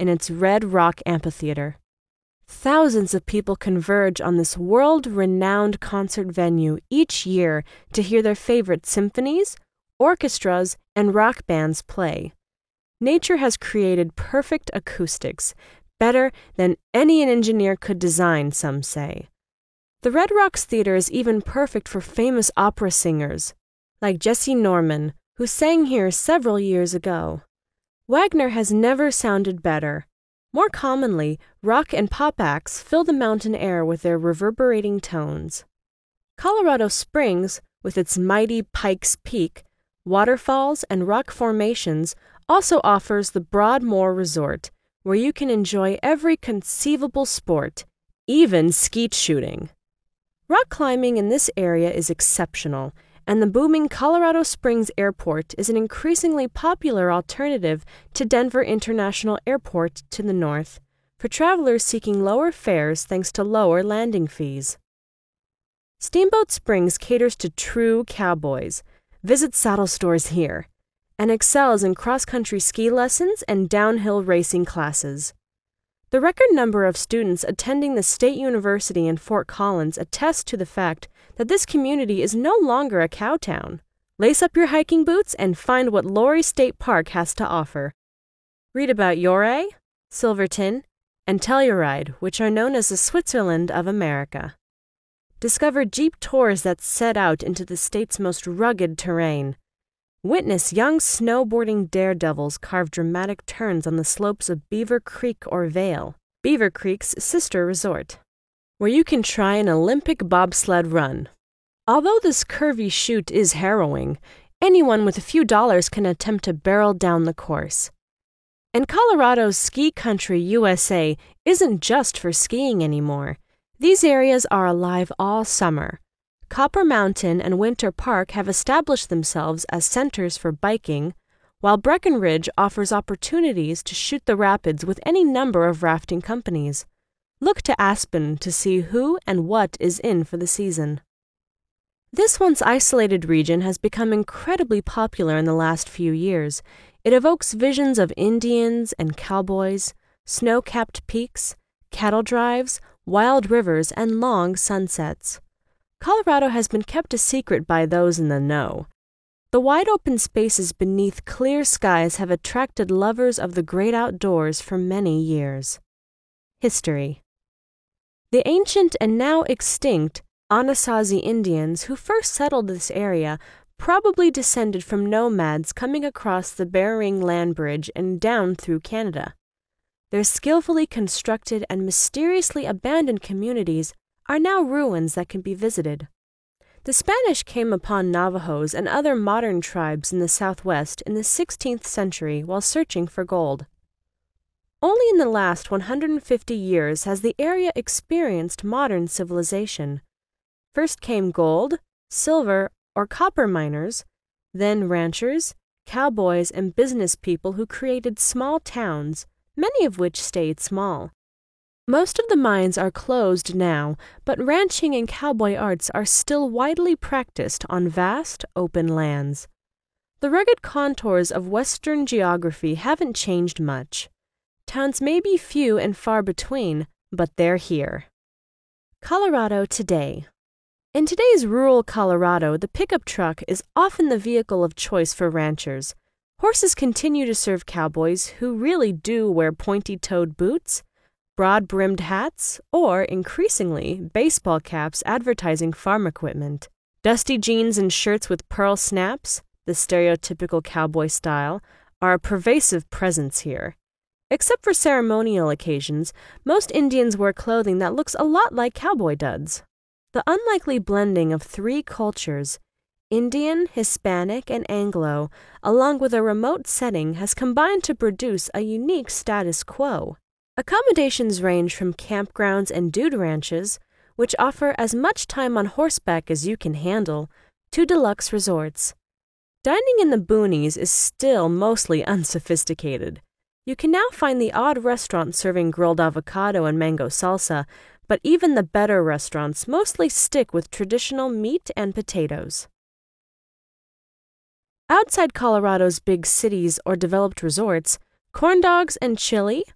in its Red Rock Amphitheater. Thousands of people converge on this world-renowned concert venue each year to hear their favorite symphonies, orchestras, and rock bands play. Nature has created perfect acoustics, better than any an engineer could design, some say. The Red Rocks Theater is even perfect for famous opera singers, like Jessye Norman, who sang here several years ago. Wagner has never sounded better. More commonly, rock and pop acts fill the mountain air with their reverberating tones. Colorado Springs, with its mighty Pikes Peak, waterfalls, and rock formations, also offers the Broadmoor Resort, where you can enjoy every conceivable sport, even skeet shooting. Rock climbing in this area is exceptional, and the booming Colorado Springs Airport is an increasingly popular alternative to Denver International Airport to the north, for travelers seeking lower fares thanks to lower landing fees. Steamboat Springs caters to true cowboys. Visit saddle stores here, and excels in cross-country ski lessons and downhill racing classes. The record number of students attending the State University in Fort Collins attests to the fact that this community is no longer a cow town. Lace up your hiking boots and find what Laurie State Park has to offer. Read about Ouray, Silverton, and Telluride, which are known as the Switzerland of America. Discover Jeep tours that set out into the state's most rugged terrain. Witness young snowboarding daredevils carve dramatic turns on the slopes of Beaver Creek or Vail, Beaver Creek's sister resort, where you can try an Olympic bobsled run. Although this curvy chute is harrowing, anyone with a few dollars can attempt to barrel down the course. And Colorado's ski country USA isn't just for skiing anymore. These areas are alive all summer. Copper Mountain and Winter Park have established themselves as centers for biking, while Breckenridge offers opportunities to shoot the rapids with any number of rafting companies. Look to Aspen to see who and what is in for the season. This once isolated region has become incredibly popular in the last few years. It evokes visions of Indians and cowboys, snow-capped peaks, cattle drives, wild rivers, and long sunsets. Colorado has been kept a secret by those in the know. The wide-open spaces beneath clear skies have attracted lovers of the great outdoors for many years. History. The ancient and now extinct Anasazi Indians who first settled this area probably descended from nomads coming across the Bering Land Bridge and down through Canada. Their skillfully constructed and mysteriously abandoned communities are now ruins that can be visited. The Spanish came upon Navajos and other modern tribes in the Southwest in the 16th century while searching for gold. Only in the last 150 years has the area experienced modern civilization. First came gold, silver, or copper miners, then ranchers, cowboys, and business people who created small towns, many of which stayed small. Most of the mines are closed now, but ranching and cowboy arts are still widely practiced on vast, open lands. The rugged contours of Western geography haven't changed much. Towns may be few and far between, but they're here. Colorado today. In today's rural Colorado, the pickup truck is often the vehicle of choice for ranchers. Horses continue to serve cowboys who really do wear pointy-toed boots, broad-brimmed hats, or, increasingly, baseball caps advertising farm equipment. Dusty jeans and shirts with pearl snaps, the stereotypical cowboy style, are a pervasive presence here. Except for ceremonial occasions, most Indians wear clothing that looks a lot like cowboy duds. The unlikely blending of three cultures, Indian, Hispanic, and Anglo, along with a remote setting, has combined to produce a unique status quo. Accommodations range from campgrounds and dude ranches, which offer as much time on horseback as you can handle, to deluxe resorts. Dining in the boonies is still mostly unsophisticated. You can now find the odd restaurant serving grilled avocado and mango salsa, but even the better restaurants mostly stick with traditional meat and potatoes. Outside Colorado's big cities or developed resorts, corn dogs and chili,